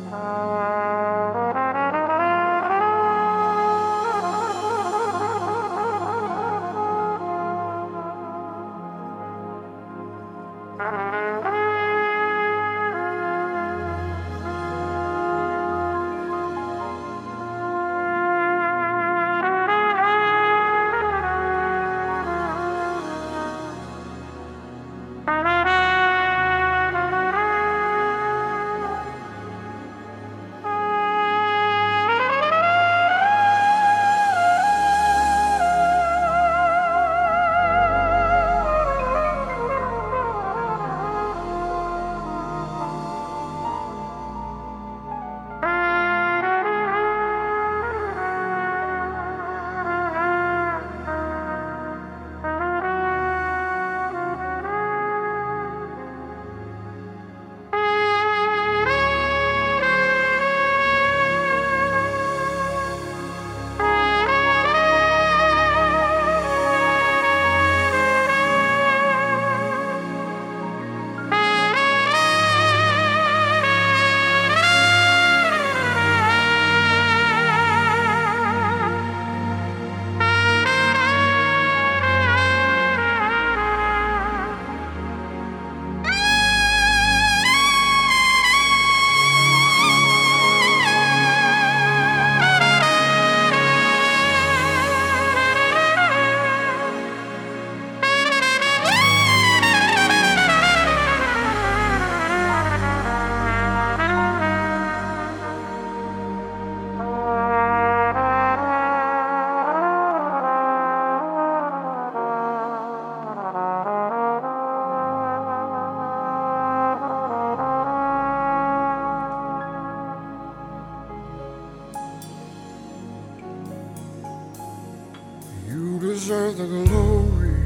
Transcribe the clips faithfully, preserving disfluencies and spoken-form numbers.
deserve the glory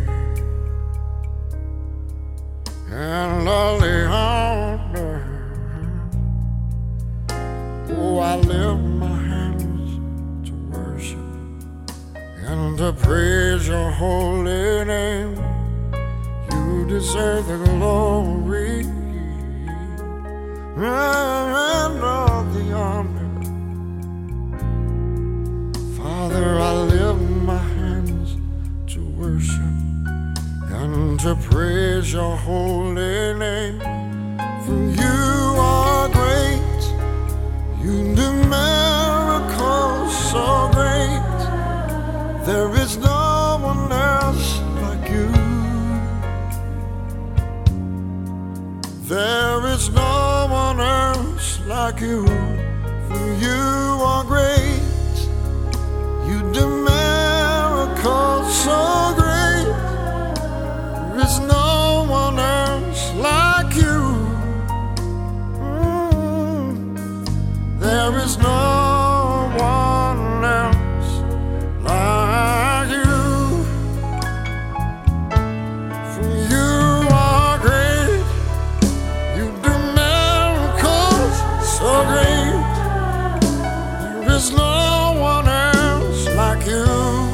and all the honor. Oh, I lift my hands to worship and to praise your holy name. You deserve the glory and all the honor. Father, I lift my hands to worship and to praise your holy name. For you are great, you do miracles so great. There is no one else like you. There is no one else like you. For you are great, you do miracles so great. There is no one else like you. Mm. There is no one else like you. For you are great, you do miracles so great. There is no one else like you.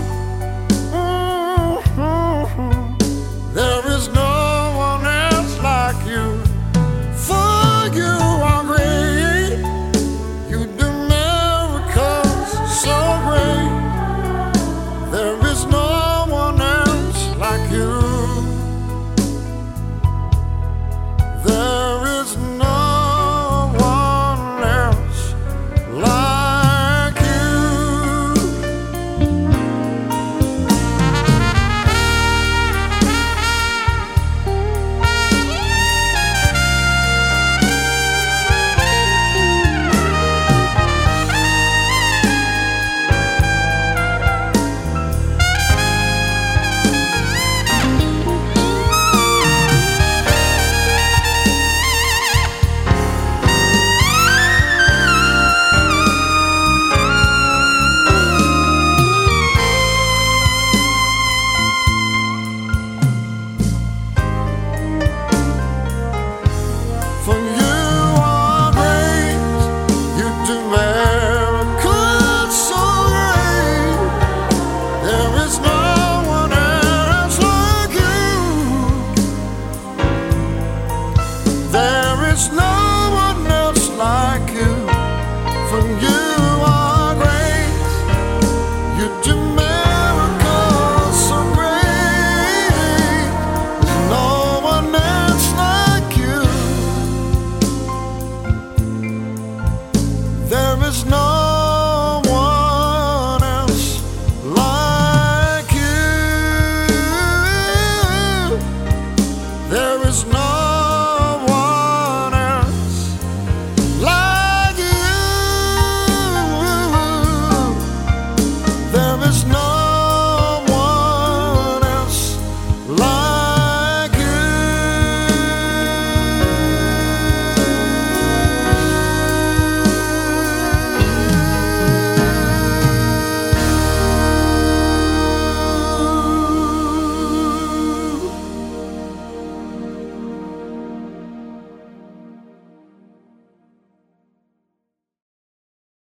There is no one else like you. For you are great, you do miracles it's not